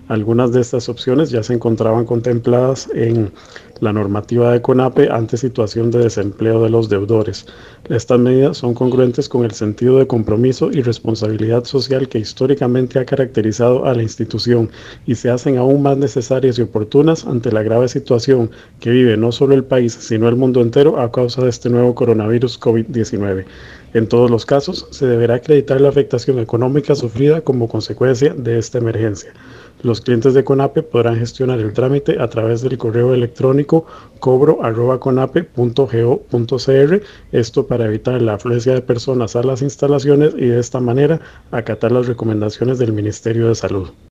Algunas de estas opciones ya se encontraban contempladas en la normativa de CONAPE ante situación de desempleo de los deudores. Estas medidas son congruentes con el sentido de compromiso y responsabilidad social que históricamente ha caracterizado a la institución y se hacen aún más necesarias y oportunas ante la grave situación que vive no solo el país, sino el mundo entero a causa de este nuevo coronavirus COVID-19. En todos los casos, se deberá acreditar la afectación económica sufrida como consecuencia de esta emergencia. Los clientes de CONAPE podrán gestionar el trámite a través del correo electrónico cobro@conape.go.cr, esto para evitar la afluencia de personas a las instalaciones y de esta manera acatar las recomendaciones del Ministerio de Salud.